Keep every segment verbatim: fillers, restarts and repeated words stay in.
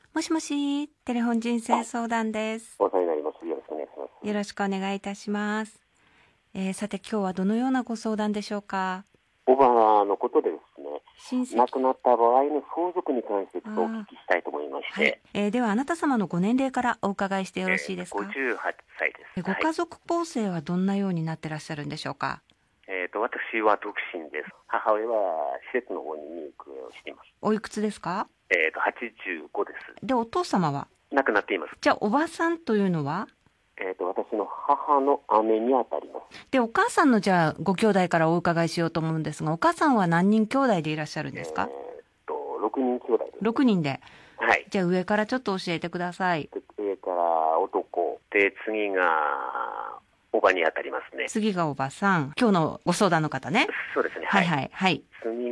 もしもし、テレフォン人生相談です。 お世話になります。よろしくお願いします。 よろしくお願いいたします。えー、さて今日はどのようなご相談でしょうか。 おばのことでですね、 親戚亡くなった場合の相続に関してちょっとお聞きしたいと思いまして、 はい。えー、ではあなた様のご年齢からお伺いしてよろしいですか。 えー、ごじゅうはっさいです。 えご家族構成はどんなようになってらっしゃるんでしょうか。 はい、えーと、私は独身です。母親は施設の方に入居をしています。 おいくつですか。 えーと、はちじゅうごです。 で、お父様は亡くなっています。 じゃあおばさんというのはえーと、私の母の姉にあたります。 で、お母さんのじゃあご兄弟からお伺いしようと思うんですが、お母さんは何人兄弟でいらっしゃるんですか。 えーと、ろくにん兄弟です、ね。 ろくにんで。 はい。 じゃあ上からちょっと教えてください。 上から男で、次がおばにあたりますね。 次がおばさん。今日のご相談の方ね。 そうですね。 はいはい、はい。 次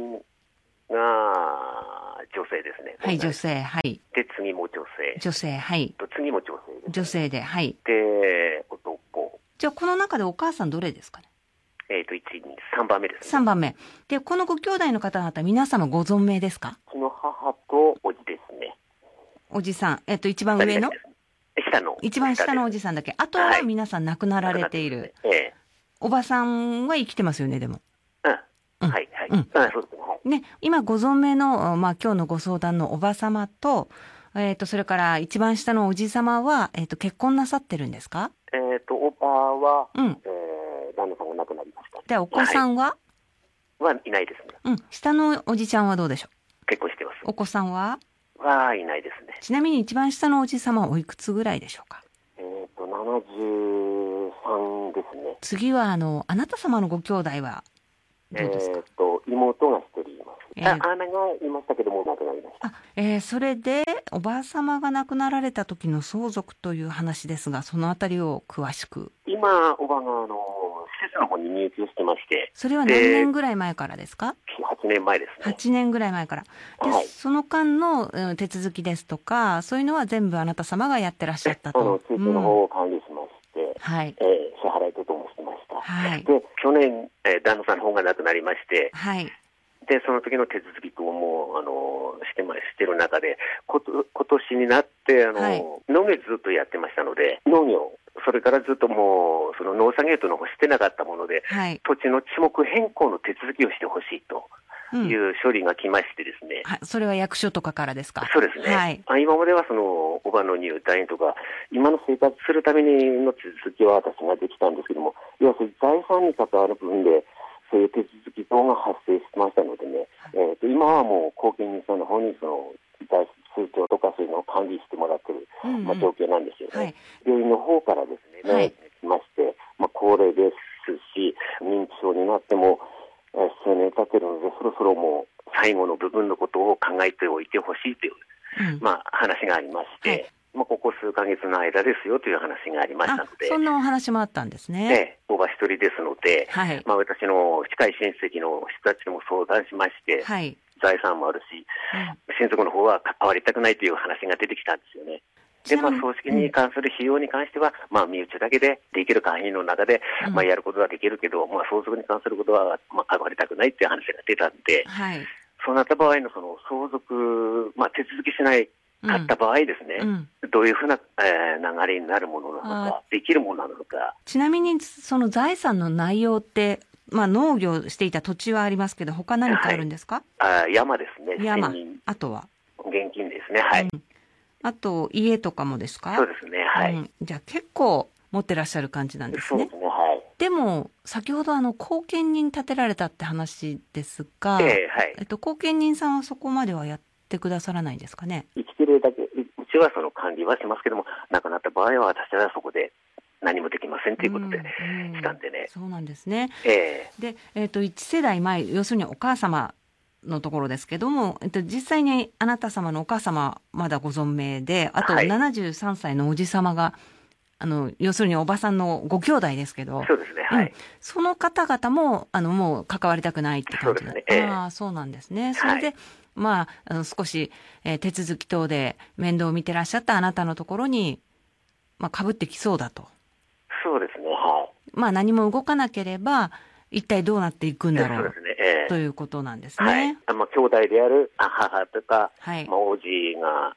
が女性ですね。 はい、女性。はい。 で、次も女性。 女性。はい。 と次も女性です、ね。 女性で。はい。 で、男。 じゃあこの中でお母さんどれですかね。 えっ、ー、と、いち、に、さんばんめです、ね。 さんばんめ。で、このご兄弟の方々、皆様ご存命ですか。 うちの母とおじですね。 おじさん。えっ、ー、と、一番上の下の。 一番下のおじさんだけ。あとは皆さん亡くなられている。はい、 ええ、 おばさんは生きてますよね、でも。 うん。うん、はい、はい。うん。あ、そうですね。はい。 ね、今ご存命の、まあ、今日のご相談のおば様と、えっ、ー、と、それから一番下のおじ様は、えっ、ー、と、結婚なさってるんですか。 えっ、ー、と、おばは、 うん。 えー、旦那さんが亡くなりました。 で、お子さんは、 はい、はいないですね。 うん。下のおじちゃんはどうでしょう。 結婚してます。 お子さんははいないですね。 ちなみに一番下のおじ様はおいくつぐらいでしょうか。 えっ、ー、と、ななじゅうさんですね。 次は、あの、あなた様のご兄弟はどうですか。 えっ、ー、と、妹が一人います。 えー、 あ、姉がいましたけども、亡くなりました。 あ、えー、それで、おばあ様が亡くなられた時の相続という話ですが、そのあたりを詳しく。 今、おばが、あの、施設の方に入居してまして。 それは何年ぐらい前からですか。 はちねんまえですね。 はちねんぐらい前から。で、はい、その間の、うん、手続きですとか、そういうのは全部あなた様がやってらっしゃったと。 あの、施設の方を管理しまして、うん、 はい。 えー、支払いとともしてました。 はい。 で、去年、えー、旦那さんの方が亡くなりまして、 はい。 で、その時の手続き等も、あの、してま、してる中で、こと、今年になって、あの、はい、農業ずっとやってましたので、農業、それからずっともう、その農作業というのをしてなかったもので、はい、土地の地目変更の手続きをしてほしいという処理が来ましてですね。 うん、はい、それは役所とかからですか。 そうですね。はい、今まではその、おばの入退とか、今の生活するためにの手続きは私ができたんですけども、要するに財産に関わる部分で、そういう手続き等が発生してましたのでね、えー、と今はもう後見人さんの方にその通帳とかそういうのを管理してもらってる、うんうん、まあ、状況なんですよね。はい、病院の方からですね、はい、来まして、まあ、高齢ですし、認知症になっても、えー、数年経ってるので、そろそろもう最後の部分のことを考えておいてほしいという、うん、まあ、話がありまして、はい、まあ、ここ数ヶ月の間ですよという話がありましたので。 そんなお話もあったんですね。 ええ、おば一人ですので、はい、まあ、私の近い親戚の人たちにも相談しまして、はい、財産もあるし、うん、親族の方は関わりたくないという話が出てきたんですよね。で、まあ、葬式に関する費用に関しては、うん、まあ、身内だけでできる範囲の中で、うん、まあ、やることはできるけど、まあ、相続に関することは、まあ、関わりたくないっていう話が出たんで、はい、そうなった場合のその相続、まあ、手続きしない買った場合ですね、うんうん、どういうふうな、えー、流れになるものなのか、できるものなのか。 ちなみに、その財産の内容って、まあ、農業していた土地はありますけど、他何かあるんですか。 はい、あ、山ですね。 山。あとは現金ですね。はい。うん、 あと、家とかもですか。 そうですね。はい。うん、 じゃあ、結構持ってらっしゃる感じなんですね。 そうですね。はい。 でも、先ほど、あの、後見人立てられたって話ですが、 えー、はい。 えっと、後見人さんはそこまではやってくださらないんですかね。 生きてるだけ、うちはその管理はしますけども、亡くなった場合は私はそこで何もできませんということでしたんでね。 うんうん、そうなんですね。 えー、 で、えっと、いち世代前、要するにお母様のところですけども、えっと、実際にあなた様のお母様まだご存命で、あとななじゅうさんさいのおじ様が、はい、あの、要するにおばさんのご兄弟ですけど、 そうですね、はい。うん、 その方々も、あの、もう関わりたくないって感じなんですね。 ああ、そうなんですね。それで、はい、まあ、あの少し、えー、手続き等で面倒を見てらっしゃったあなたのところに、まあ、被ってきそうだと。 そうですね、はい。 まあ、何も動かなければ、一体どうなっていくんだろう、 そうですね、えー、 ということなんですね。 はい。まあ、兄弟である母とか、はい、まあ、おじが、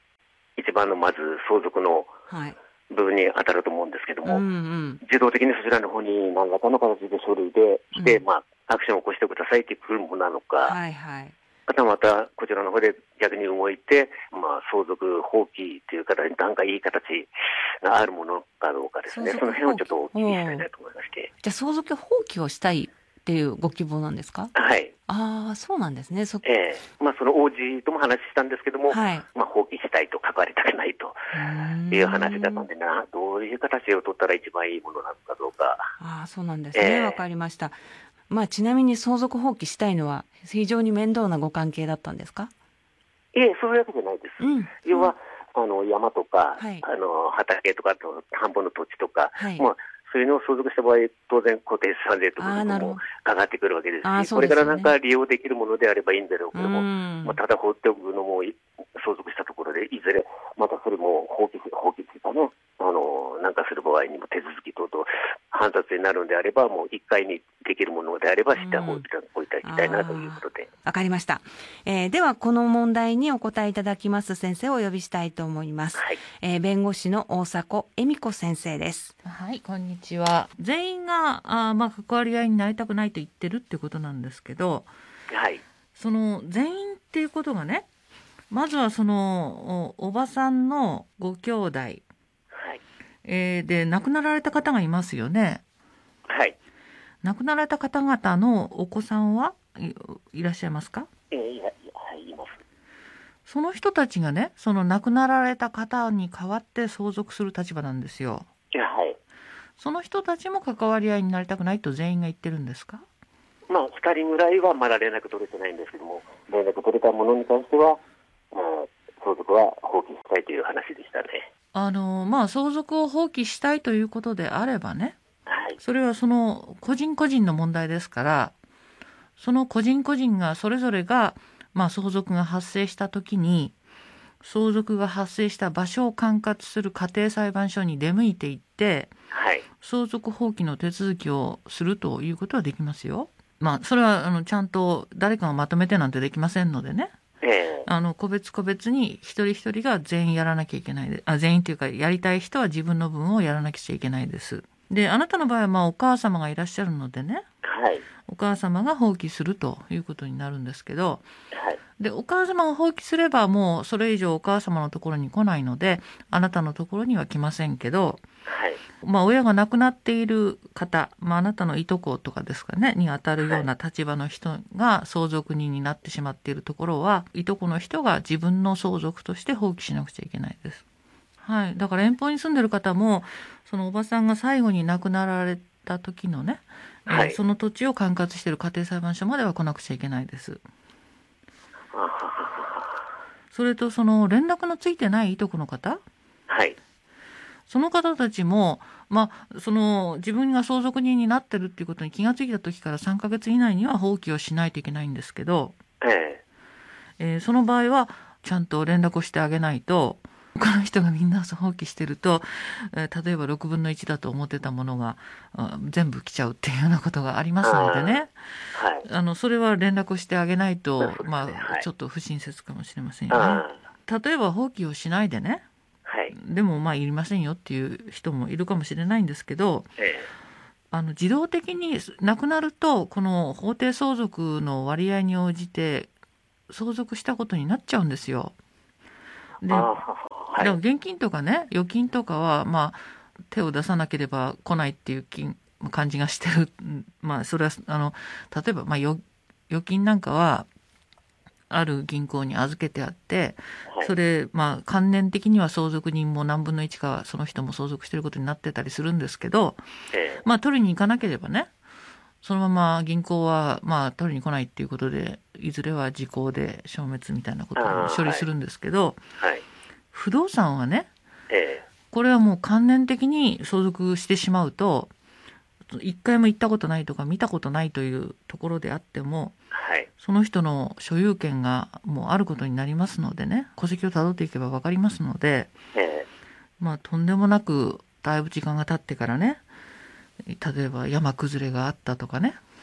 一番のまず相続のはい部分に当たると思うんですけども、 うんうん自動的にそちらの方に何らかの形で書類で来て、 うんまあ、アクションを起こしてくださいって来るものなのか、 はいはいあとはまたこちらの方で逆に動いて、まあ、相続放棄という形、段階いい形があるものかどうかですね、その辺をちょっとお聞きしたいなと思いまして。 じゃあ相続放棄をしたいっていうご希望なんですか？ はい。 ああ、そうなんですね。そ、 ええまあ、その王子とも話したんですけども、 はい。 まあ、放棄したいと関わりたくないという話だったんでな、どういう形を取ったら一番いいものなのかどうか。 ああ、そうなんですね。 ええわかりました。まあ、ちなみに相続放棄したいのは非常に面倒なご関係だったんですか？ いえ、そういうわけじゃないです。 うん。 要は、あの山とか、 はいあの畑とかと田んぼの土地とか、 はいまあ、そういうのを相続した場合、当然固定資産税とかもあーなるほど上がってくるわけですし、 あーそこれからうですよねなんか利用できるものであればいいんだろうけども、 うんまあ、ただ放っておくのもい相続したところで、いずれまたそれも放棄す、放棄というかね、あのなんかする場合にも手続き等々煩雑になるのであれば、もういっかいにできるものであればしておいておいていきたいなということで。 わかりました。えーでは、この問題にお答えいただきます先生をお呼びしたいと思います。 はい。 えー弁護士の大迫恵美子先生です。 はい、こんにちは。全員があー、まあ、関わり合いになりたくないと言ってるってことなんですけど、 はい。 その全員っていうことがね、まずはそのお、おばさんのご兄弟、 はい。 えーで亡くなられた方がいますよね。 はい。 亡くなられた方々のお子さんはいいらっしゃいますか？ えーいや、いや、はい、います。 その人たちがね、その亡くなられた方に代わって相続する立場なんですよ。 いや、はい。 その人たちも関わり合いになりたくないと全員が言ってるんですか？ まあ、ふたりぐらいはまだ連絡取れてないんですけども、連絡取れたものに関しては、まあ、相続は放棄したいという話でしたね。 あのまあ相続を放棄したいということであればね、 はい。 それはその個人個人の問題ですから、その個人個人がそれぞれが、まあ、相続が発生した時に相続が発生した場所を管轄する家庭裁判所に出向いていってはい。 相続放棄の手続きをするということはできますよ。まあそれはあのちゃんと誰かがまとめてなんてできませんのでね、 ええあの個別個別に一人一人が全員やらなきゃいけないで、あ全員というかやりたい人は自分の分をやらなきゃいけないです。であなたの場合はまあお母様がいらっしゃるのでね、 はい。 お母様が放棄するということになるんですけど、 はい。 でお母様が放棄すればもうそれ以上お母様のところに来ないのであなたのところには来ませんけど、 はい。 まあ、親が亡くなっている方、まあ、あなたのいとことかですかねにあたるような立場の人が相続人になってしまっているところは、いとこの人が自分の相続として放棄しなくちゃいけないです。はい、だから遠方に住んでる方もそのおばさんが最後に亡くなられた時のね、えーはいその土地を管轄している家庭裁判所までは来なくちゃいけないです。 あはははそれとその連絡のついてないいとこの方、 はい。 その方たちも、まあ、その自分が相続人になってるっていうことに気がついた時からさんかげつ以内には放棄をしないといけないんですけど、 えええーその場合はちゃんと連絡をしてあげないと、他の人がみんな放棄してると、えー例えばろくぶんのいちだと思ってたものがあ全部来ちゃうっていうようなことがありますのでね、 はい。 あのそれは連絡をしてあげないと、 そうですねまはあ、 いちょっと不親切かもしれませんよね。 あ例えば放棄をしないでね、 はい。 でもまあいりませんよっていう人もいるかもしれないんですけど、 えあの自動的に亡くなるとこの法定相続の割合に応じて相続したことになっちゃうんですよ。で、 えあはははい。 だから現金とかね預金とかはまあ手を出さなければ来ないっていう金感じがしてる。まあそれはあの例えばまあ預預金なんかはある銀行に預けてあって、 はいそれまあ関連的には相続人も何分のいちかその人も相続してることになってたりするんですけど、 ええまあ取りに行かなければね、そのまま銀行はまあ取りに来ないっていうことでいずれは時効で消滅みたいなことを処理するんですけど、 はい。 不動産はねええこれはもう関連的に相続してしまうと一回も行ったことないとか見たことないというところであってもはい。 その人の所有権がもうあることになりますのでね、戸籍をたどっていけば分かりますので、 ええまあとんでもなくだいぶ時間が経ってからね、例えば山崩れがあったとかね、 ええ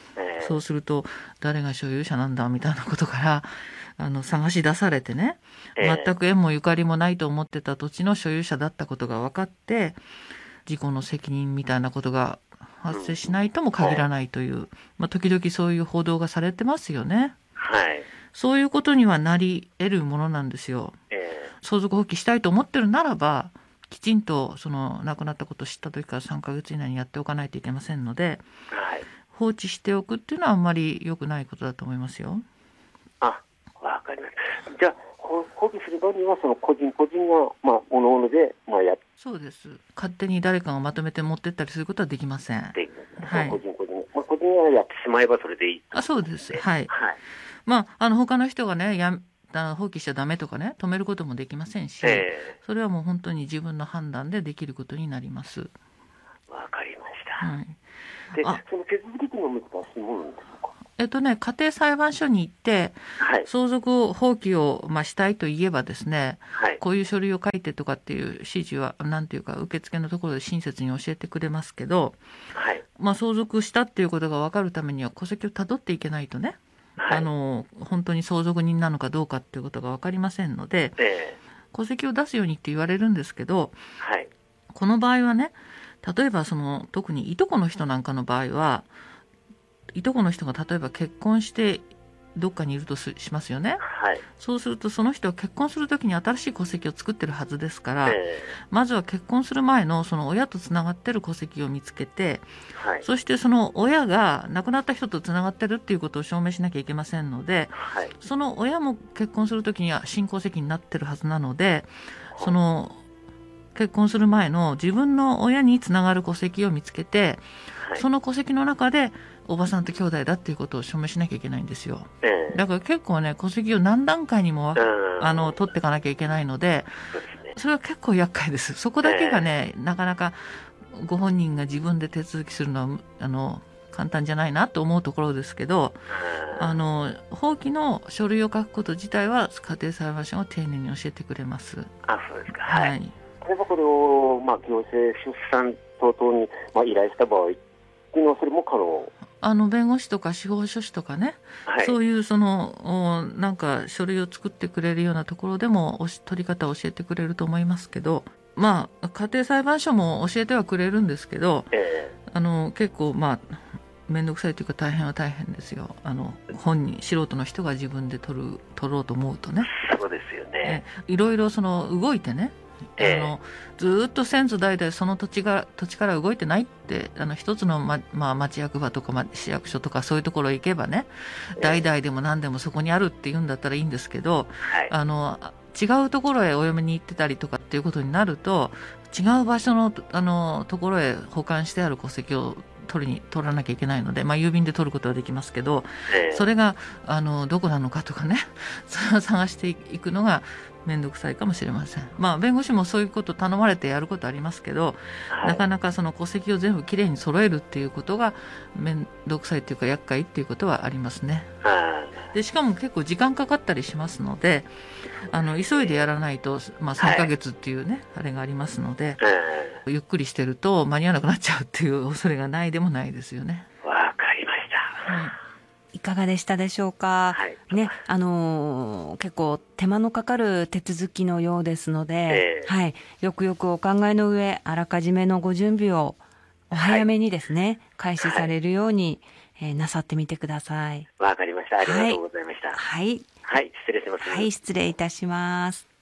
そうすると誰が所有者なんだみたいなことからあの探し出されてね、全く縁もゆかりもないと思ってた土地の所有者だったことが分かって、事故の責任みたいなことが発生しないとも限らないという、うん、まあ、時々そういう報道がされてますよね。 はい、 そういうことにはなり得るものなんですよ。えー、相続放棄したいと思ってるならば、きちんとその亡くなったことを知った時からさんかげつ以内にやっておかないといけませんので、はい、放置しておくっていうのはあんまり良くないことだと思いますよ。 あ、わかります。じゃあ放棄する場合にはその個人個人がまあ各々でまあやっそうです。勝手に誰かがまとめて持ってったりすることはできません。 で、はい、個人個人、まあ、個人がやってしまえばそれでいい。 あ、そうです。はい。はい、まああの他の人がねや放棄しちゃダメとかね止めることもできませんし、えー、それはもう本当に自分の判断でできることになります。 わかりました。はい、 で、その手続きというのは難しいものなんですか。 えっとね、家庭裁判所に行って、はい、相続放棄を、まあ、したいと言えばですね、はい、こういう書類を書いてとかっていう指示はなんていうか受付のところで親切に教えてくれますけど、はい、まあ、相続したっていうことが分かるためには戸籍をたどっていけないとね、はい、あの本当に相続人なのかどうかっていうことが分かりませんので、えー、戸籍を出すようにって言われるんですけど、はい、この場合はね、例えばその特にいとこの人なんかの場合はいとこの人が例えば結婚してどっかにいるとしますよね、はい、そうするとその人は結婚するときに新しい戸籍を作ってるはずですから、えー、まずは結婚する前のその親とつながってる戸籍を見つけて、はい、そしてその親が亡くなった人とつながってるっていうことを証明しなきゃいけませんので、はい、その親も結婚するときには新戸籍になってるはずなので、その結婚する前の自分の親につながる戸籍を見つけて、はい、その戸籍の中でおばさんと兄弟だっていうことを証明しなきゃいけないんですよ。えー、だから結構ね戸籍を何段階にもあの取っていかなきゃいけないので、それは結構厄介です。そこだけがね、えー、なかなかご本人が自分で手続きするのはあの簡単じゃないなと思うところですけど、あの放棄の書類を書くこと自体は家庭裁判所が丁寧に教えてくれます。 あ、そうですか。はい。はい、例えばこれを、まあ、行政出産等々に、まあ、依頼した場合っていうのはそれも可能。 あの弁護士とか司法書士とかね、はい、そういうそのなんか書類を作ってくれるようなところでも取り方を教えてくれると思いますけど、まあ家庭裁判所も教えてはくれるんですけど、えー、あの結構まあ面倒くさいというか大変は大変ですよ。あの本人素人の人が自分で取る取ろうと思うとね。 そうですよね。 いろいろその動いてね。 ええ、 あのずっと先祖代々その土地が土地から動いてないってあの一つの、ままあ、町役場とか、ま、市役所とかそういうところ行けばね、ええ、代々でも何でもそこにあるって言うんだったらいいんですけど、はい、あの違うところへお嫁に行ってたりとかっていうことになると違う場所の、あのところへ保管してある戸籍を取りに取らなきゃいけないので、まあ、郵便で取ることはできますけど、ええ、それがあのどこなのかとかねそれを探していくのが面倒くさいかもしれません。まあ弁護士もそういうこと頼まれてやることありますけど、はい、なかなかその戸籍を全部きれいに揃えるっていうことが面倒くさいっていうか厄介っていうことはありますね。でしかも結構時間かかったりしますので、あの急いでやらないと、まあ、さんかげつっていうね、はい、あれがありますので、ゆっくりしてると間に合わなくなっちゃうっていう恐れがないでもないですよね。 わかりました。はい、 いかがでしたでしょうか。はい、ね、あのー、結構手間のかかる手続きのようですので、えー、はい、よくよくお考えの上、あらかじめのご準備をお早めにですね、はい、開始されるように、はい、えー、なさってみてください。 わかりました。ありがとうございました。 はい。 はい、失礼します。 はい、失礼いたします。